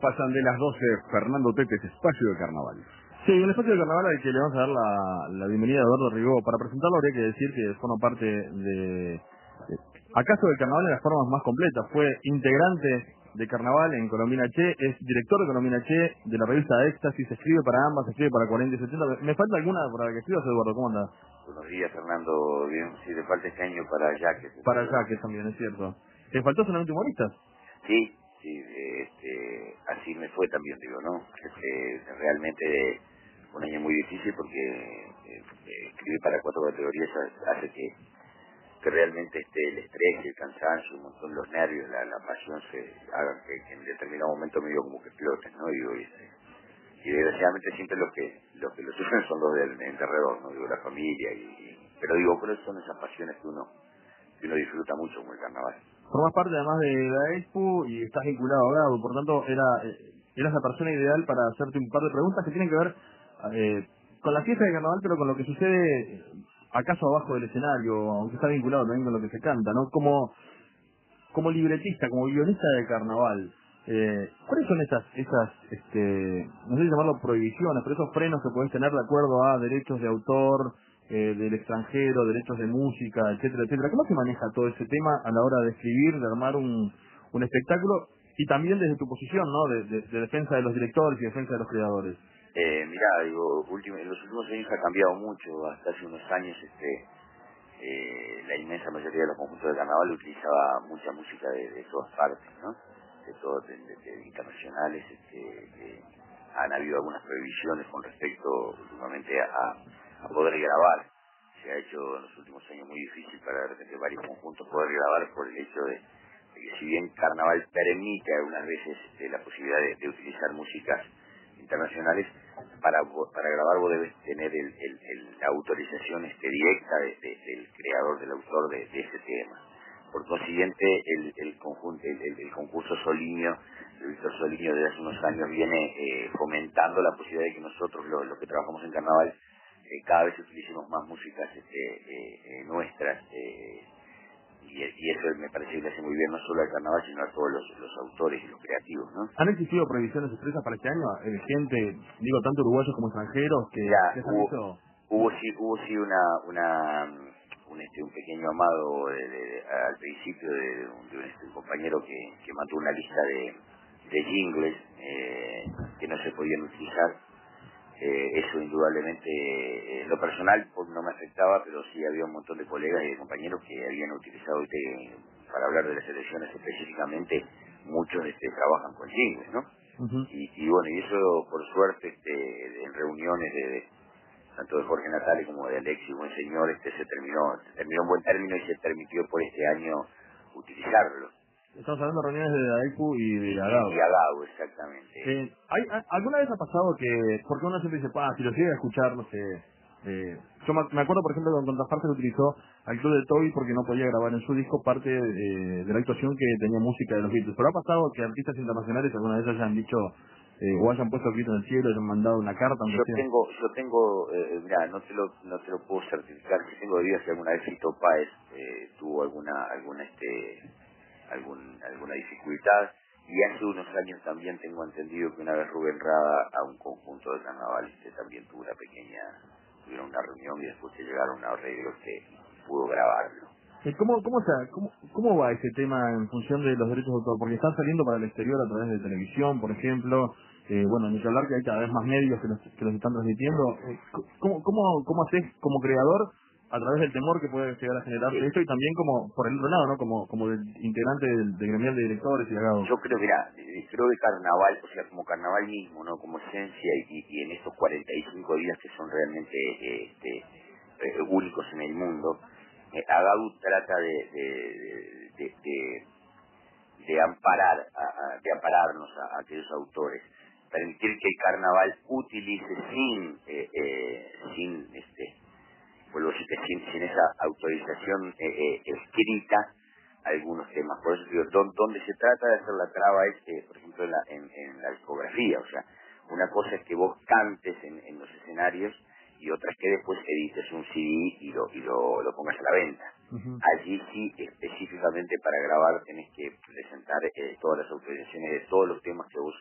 pasan de las 12. Fernando Tetes, espacio de carnaval. Sí, un espacio de carnaval al que le vamos a dar la bienvenida a Eduardo Rigó. Para presentarlo habría que decir que forma parte acaso del carnaval en las formas más completas. Fue integrante de carnaval en Colombina Che, es director de Colombina Che, de la revista Éxtasis, escribe para ambas, escribe para 40 y 70. ¿Me falta alguna para la que escribas, Eduardo? ¿Cómo andás? Buenos días, Fernando. Bien, si te falta este año para Jaques. Para Jaques también, es cierto. ¿Te faltó solamente humoristas? Sí, sí, así me fue también, digo, ¿no? Realmente un año muy difícil porque escribir para 4 categorías hace que realmente el estrés, el cansancio, un montón los nervios, la pasión se hagan que en determinado momento medio como que exploten, ¿no? Digo, y desgraciadamente siempre los que lo sufren son los del alrededor, ¿no? Digo, la familia pero digo, pero son esas pasiones que uno disfruta mucho como el carnaval. Formás parte además de la Expo y estás vinculado a Bravo, por tanto eras la persona ideal para hacerte un par de preguntas que tienen que ver con la fiesta de carnaval, pero con lo que sucede acaso abajo del escenario, aunque está vinculado también con lo que se canta, ¿no? Como libretista, como guionista de carnaval, ¿cuáles son esas no sé si llamarlo prohibiciones, pero esos frenos que podés tener de acuerdo a derechos de autor, del extranjero, derechos de música, etcétera, etcétera? ¿Cómo se maneja todo ese tema a la hora de escribir, de armar un espectáculo y también desde tu posición, ¿no? De defensa de los directores y defensa de los creadores? Mirá, digo, en los últimos años ha cambiado mucho. Hasta hace unos años la inmensa mayoría de los conjuntos de carnaval utilizaba mucha música de todas partes, ¿no? De internacionales. Han habido algunas prohibiciones con respecto últimamente a poder grabar. Se ha hecho en los últimos años muy difícil para de repente varios conjuntos poder grabar por el hecho de que si bien carnaval permite algunas veces la posibilidad de utilizar músicas internacionales, para grabar vos debes tener la autorización directa del creador, del autor de ese tema. Por consiguiente, el concurso Soliño, el Víctor Soliño desde hace unos años viene fomentando la posibilidad de que nosotros, los que trabajamos en carnaval, cada vez utilicemos más músicas nuestras, y eso me parece que le hace muy bien no solo al carnaval, sino a todos los autores y los creativos, ¿no? ¿Han existido prohibiciones expresas para este año? Gente, digo, tanto uruguayos como extranjeros, que Ya, han visto... hubo sí un pequeño amado al principio de un compañero que mandó una lista de jingles que no se podían utilizar. Eso indudablemente, lo personal no me afectaba, pero sí había un montón de colegas y de compañeros que habían utilizado, para hablar de las elecciones específicamente, muchos trabajan con jingles, ¿no? Uh-huh. Y bueno, y eso por suerte en reuniones tanto de Jorge Natale como de Alexis, buen señor, se terminó en buen término y se permitió por este año utilizarlo. Estamos hablando de reuniones de AEPU y de Y AGAO. Agado, exactamente. ¿Alguna vez ha pasado que, porque uno siempre dice, si los llega a escuchar, no sé, yo me acuerdo, por ejemplo, con Contraparte se utilizó al Club de Toby porque no podía grabar en su disco parte de la actuación que tenía música de los Beatles, pero ha pasado que artistas internacionales alguna vez hayan dicho, o hayan puesto el grito en el cielo, hayan mandado una carta, aunque sea. Yo tengo, mirá, no te lo puedo certificar, que tengo dudas si alguna vez Fito Páez tuvo alguna dificultad, y hace unos años también tengo entendido que una vez Rubén Rada a un conjunto de carnaval también tuvieron una reunión y después se llegaron a arreglos que pudo grabarlo. ¿Cómo va ese tema en función de los derechos de autor? Porque están saliendo para el exterior a través de televisión, por ejemplo. Bueno, ni que hablar que hay cada vez más medios que los están transmitiendo. ¿Cómo haces como creador a través del temor que puede llegar a generar esto y también como por el otro lado, ¿no? Como integrante del gremial de directores y agados? Yo creo, creo que carnaval, o sea, como carnaval mismo, ¿no? Como esencia y en estos 45 días que son realmente únicos en el mundo, Agadu trata de ampararnos a aquellos autores, permitir que el carnaval utilice vuelvo a decir que sin esa autorización escrita algunos temas. Por eso digo, donde se trata de hacer la traba es, por ejemplo, en la discografía. O sea, una cosa es que vos cantes en los escenarios y otra es que después edites un CD y lo pongas a la venta. Uh-huh. Allí sí, específicamente para grabar tenés que presentar todas las autorizaciones de todos los temas que vos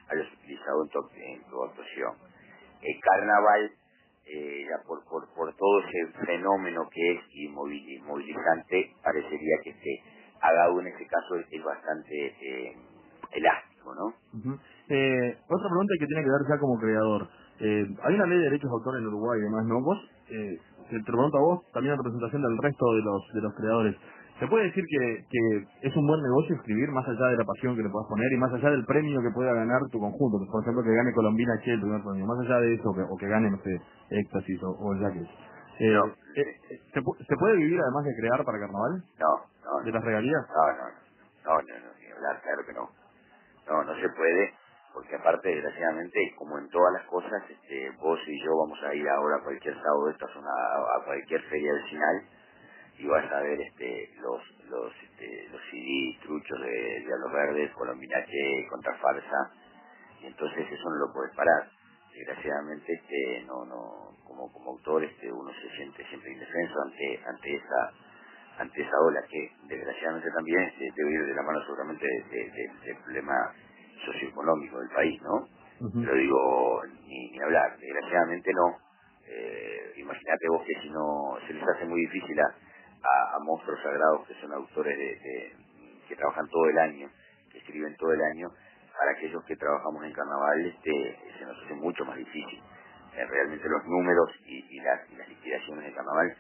hayas utilizado en tu actuación. El carnaval, ya por todo ese fenómeno que es y movilizante, parecería que Agado en ese caso es bastante elástico, ¿no? Otra pregunta que tiene que ver ya como creador. Hay una ley de derechos de autor en Uruguay y demás, ¿no? Vos, te pregunto a vos, también en representación del resto de los creadores. ¿Se puede decir que es un buen negocio escribir, más allá de la pasión que le puedas poner y más allá del premio que pueda ganar tu conjunto? Por ejemplo, que gane Colombina Che el primer premio. Más allá de eso, o que gane, no sé, Éxtasis o Jacques. No, ¿Se puede vivir además de crear para carnaval? no, ¿De las regalías? no, ni hablar, claro que no. No se puede, porque aparte, desgraciadamente, como en todas las cosas, vos y yo vamos a ir ahora a cualquier sábado de esta zona, a cualquier feria vecinal, y vas a ver los CD truchos de Diablos Verdes, Colombina Che, Contrafarsa, y entonces eso no lo puedes parar. Desgraciadamente, como autor, uno se siente siempre indefenso ante esa ola que desgraciadamente también debe ir de la mano seguramente del problema socioeconómico del país, ¿no? Pero digo, ni hablar, desgraciadamente no. Imagínate vos que si no se les hace muy difícil a monstruos sagrados que son autores que trabajan todo el año, que escriben todo el año, para aquellos que trabajamos en carnaval se nos hace mucho más difícil. Realmente los números y las liquidaciones de carnaval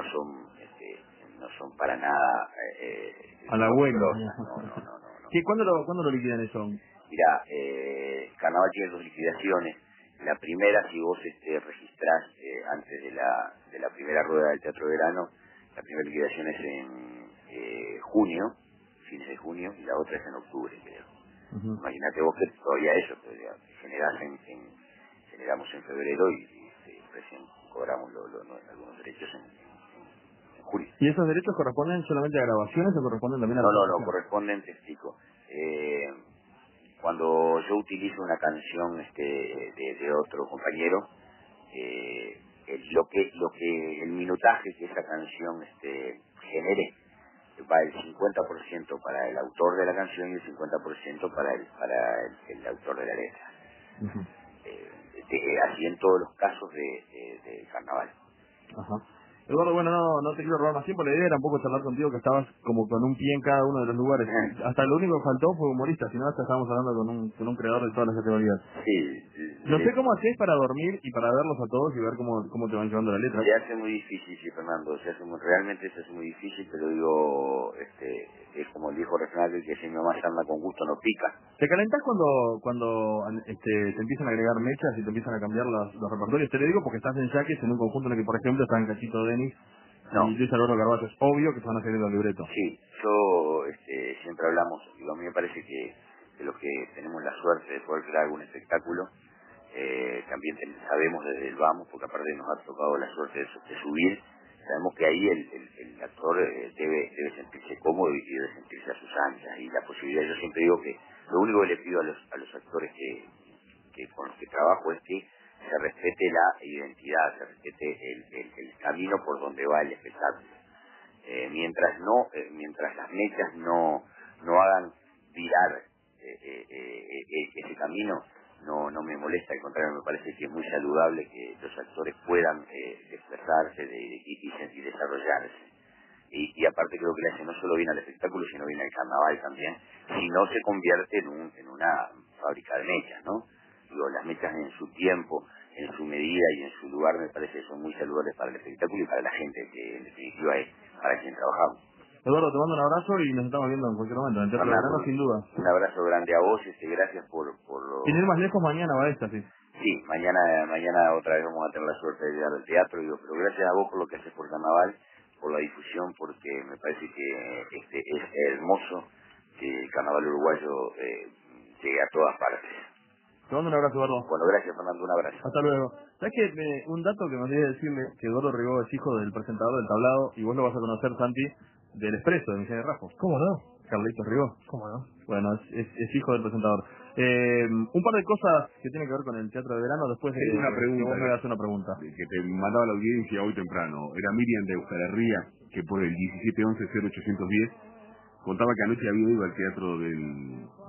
no son para nada halagüeños. No. ¿Cuándo lo liquidan eso? Mira, carnaval tiene dos liquidaciones. La primera, si vos registrás antes de la primera rueda del Teatro de Verano, la primera liquidación es en junio, fines de junio, y la otra es en octubre, creo. Imagínate vos que todavía eso, generamos en febrero y recién cobramos algunos derechos en julio. ¿Y esos derechos corresponden solamente a grabaciones o corresponden también a la No, corresponden, te explico. Cuando yo utilizo una canción de otro compañero, el minutaje que esa canción genere va el 50% para el autor de la canción y el 50% para el autor de la letra. Así en todos los casos de carnaval. Ajá. Eduardo, bueno, no te quiero robar más tiempo, la idea era un poco charlar contigo, que estabas como con un pie en cada uno de los lugares. Hasta lo único que faltó fue humorista, si no hasta estábamos hablando con un creador de todas las categorías. Sí. No sé cómo hacés para dormir y para verlos a todos y ver cómo te van llevando la letra. Se hace muy difícil, sí, Fernando, realmente se hace muy difícil, pero digo, es como el viejo refrán que si mi mamá anda con gusto no pica. ¿Te calentás cuando te empiezan a agregar mechas y te empiezan a cambiar los repertorios? Te lo digo porque estás en Yaques en un conjunto en el que, por ejemplo, están Cachito Denis y Luis Alberto Carballo. Es obvio que se van a seguir el libreto. Sí, yo siempre hablamos, digo, a mí me parece que de los que tenemos la suerte de poder crear algún espectáculo, también sabemos desde el vamos, porque aparte nos ha tocado la suerte de subir, sabemos que ahí el actor debe sentirse cómodo y debe sentirse a sus anchas, y la posibilidad, yo siempre digo que lo único que le pido a los actores que con los que trabajo es que se respete la identidad, se respete el camino por donde va el espectáculo. Mientras las mechas no hagan virar ese camino, no me molesta, al contrario, me parece que es muy saludable que los actores puedan expresarse y desarrollarse. Y aparte creo que le hace no solo bien al espectáculo, sino bien al carnaval también, si no se convierte en una fábrica de mechas, ¿no? Digo, las mechas en su tiempo, en su medida y en su lugar me parece que son muy saludables para el espectáculo y para la gente, que en definitiva es para quien trabajamos. Eduardo, te mando un abrazo y nos estamos viendo en cualquier momento. En el Teatro de Verano, sin duda. Un abrazo grande a vos, gracias por Sin ir más lejos, mañana va esta, sí. Sí, mañana otra vez vamos a tener la suerte de llegar al teatro, pero gracias a vos por lo que haces por Carnaval, por la difusión, porque me parece que es hermoso que el Carnaval uruguayo llegue a todas partes. Te mando un abrazo, Eduardo. Bueno, gracias, Fernando, un abrazo. Hasta luego. ¿Sabes qué? Un dato que me olvidé decirle, que Eduardo Rigó es hijo del presentador del Tablado, y vos lo vas a conocer, Santi, del Expreso, de Misiones Rafos. ¿Cómo no? Carlitos Rigó. ¿Cómo no? Bueno, es hijo del presentador. Un par de cosas que tienen que ver con el Teatro de Verano, después de una pregunta, que vos me hagas una pregunta. Que te mandaba la audiencia hoy temprano. Era Miriam de Euskarría, que por el 1711-0810 contaba que anoche había ido al Teatro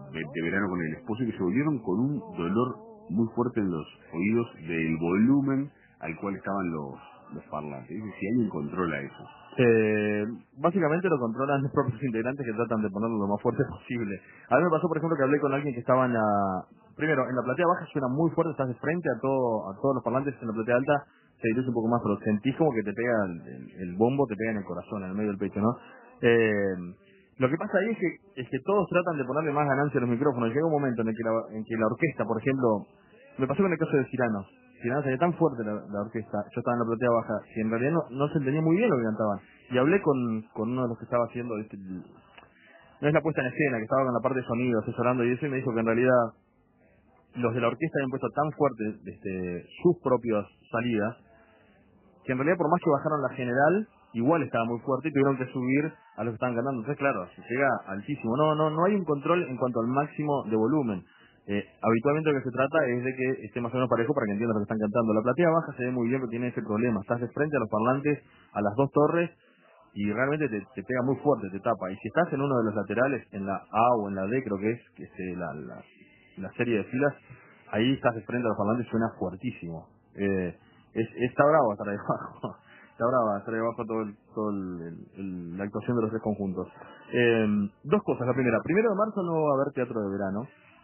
de verano con el esposo y que se volvieron con un dolor muy fuerte en los oídos del volumen al cual estaban los parlantes. Dice, si alguien controla eso. Básicamente lo controlan los propios integrantes que tratan de ponerlo lo más fuerte posible. A mí me pasó, por ejemplo, que hablé con alguien que estaba en la... Primero, en la platea baja suena muy fuerte, estás de frente a todos los parlantes. En la platea alta se dirige un poco más, pero sentís como que te pega el bombo, te pega en el corazón, en el medio del pecho, ¿no? Lo que pasa ahí es que todos tratan de ponerle más ganancia a los micrófonos. Llega un momento en que la orquesta, por ejemplo, me pasó con el caso de Ciranos. Ciranos era tan fuerte la orquesta, yo estaba en la platea baja, que en realidad no se entendía muy bien lo que cantaban. Y hablé con uno de los que estaba haciendo, no es la puesta en escena, que estaba con la parte de sonido, asesorando y eso, y me dijo que en realidad los de la orquesta habían puesto tan fuerte sus propias salidas, que en realidad por más que bajaron la general, igual estaba muy fuerte y tuvieron que subir a los que estaban cantando. Entonces, claro, se llega altísimo. No hay un control en cuanto al máximo de volumen. Habitualmente lo que se trata es de que esté más o menos parejo para que entiendan lo que están cantando. La platea baja se ve muy bien, pero tiene ese problema. Estás de frente a los parlantes, a las dos torres, y realmente te pega muy fuerte, te tapa. Y si estás en uno de los laterales, en la A o en la D, creo que es la serie de filas, ahí estás de frente a los parlantes, suena fuertísimo. Está bravo estar ahí abajo. Está brava estar ahí abajo la actuación de los tres conjuntos. Dos cosas. La primera, 1 de marzo no va a haber teatro de verano.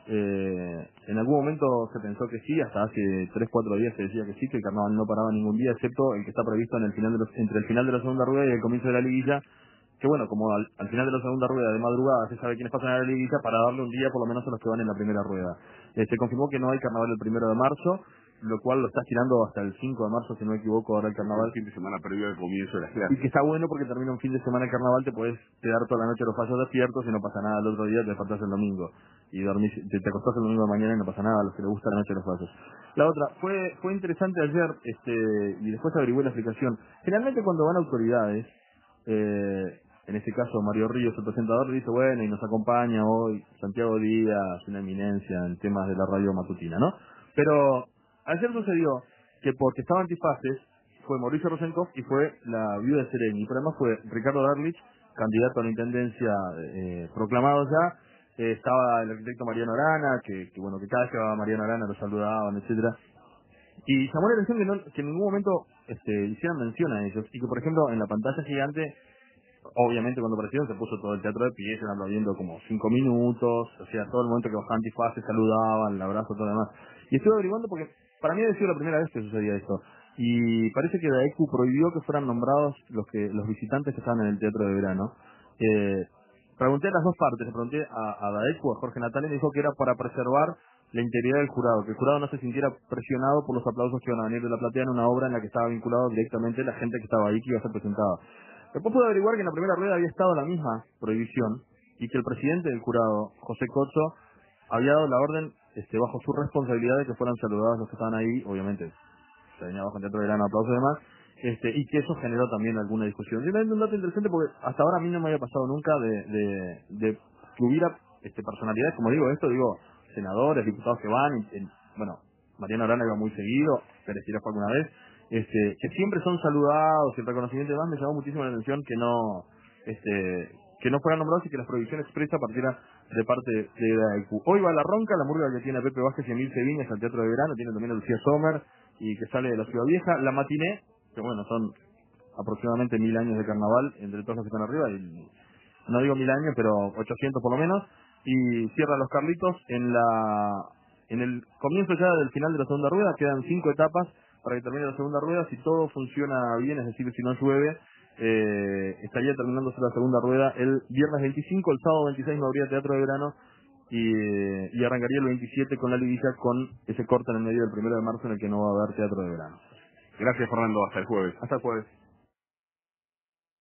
En algún momento se pensó que sí, hasta hace 3-4 días se decía que sí, que el carnaval no paraba ningún día, excepto el que está previsto entre el final de la segunda rueda y el comienzo de la liguilla, que bueno, como al final de la segunda rueda de madrugada se sabe quiénes pasan a la liguilla, para darle un día por lo menos a los que van en la primera rueda. Se confirmó que no hay carnaval el 1 de marzo, lo cual lo está tirando hasta el 5 de marzo, si no me equivoco, ahora el carnaval. El fin de semana previo al comienzo de las Y clases. que está bueno porque termina un fin de semana el carnaval, te puedes quedar toda la noche a los fallos despiertos y no pasa nada. El otro día te despertás el domingo y dormís, te acostás el domingo de mañana y no pasa nada, a los que les gusta la noche a los fallos. La otra, fue interesante ayer, y después averigué la explicación. Generalmente cuando van autoridades, en este caso Mario Ríos, el presentador, le dice, bueno, y nos acompaña hoy Santiago Díaz, una eminencia en temas de la radio matutina, ¿no? Pero ayer sucedió que porque estaba antifaces, fue Mauricio Rosenkopf y fue la viuda de Sereni, pero además fue Ricardo Darlich, candidato a la intendencia proclamado ya, estaba el arquitecto Mariano Arana, que bueno, que cada vez que va Mariano Arana lo saludaban, etcétera. Y llamó la atención que en ningún momento hicieran mención a ellos, y que por ejemplo en la pantalla gigante, obviamente cuando aparecieron se puso todo el teatro de pie, se aplaudiendo como 5 minutos, o sea, todo el momento que bajaban antifaces, saludaban, el abrazo, todo lo demás. Y estuve averiguando porque para mí había sido la primera vez que sucedía esto. Y parece que la ECU prohibió que fueran nombrados los visitantes que estaban en el teatro de verano. Pregunté a las dos partes, le pregunté a Daeku, a Jorge Natale, y me dijo que era para preservar la integridad del jurado, que el jurado no se sintiera presionado por los aplausos que iban a venir de la platea en una obra en la que estaba vinculado directamente la gente que estaba ahí, que iba a ser presentada. Después pude averiguar que en la primera rueda había estado la misma prohibición y que el presidente del jurado, José Cocho, había dado la orden bajo su responsabilidad de que fueran saludados los que estaban ahí, obviamente se venía bajo el teatro de verano, aplausos y demás, y que eso generó también alguna discusión. Simplemente un dato interesante porque hasta ahora a mí no me había pasado nunca de que hubiera personalidades, como digo, senadores, diputados que van, bueno, Mariano Arana iba muy seguido, Pérez Tirá fue alguna vez, que siempre son saludados, y el reconocimiento y demás. Me llamó muchísimo la atención que no fueran nombrados y que la prohibición expresa partiera de parte de AECU. Hoy va La Ronca, la murga que tiene a Pepe Vázquez y Emil Ceviñas al Teatro de Verano, tiene también a Lucía Sommer, y que sale de la Ciudad Vieja. La Matiné, que bueno, son aproximadamente 1000 años de carnaval entre todos los que están arriba, y no digo 1000 años, pero 800 por lo menos, y cierra Los Carlitos en el comienzo ya del final de la segunda rueda. Quedan 5 etapas para que termine la segunda rueda. Si todo funciona bien, es decir, si no llueve, estaría terminándose la segunda rueda el viernes 25, el sábado 26 no habría teatro de verano, y arrancaría el 27 con la liguilla, con ese corte en el medio del 1 de marzo en el que no va a haber teatro de verano. Gracias, Fernando. Hasta el jueves. Hasta el jueves.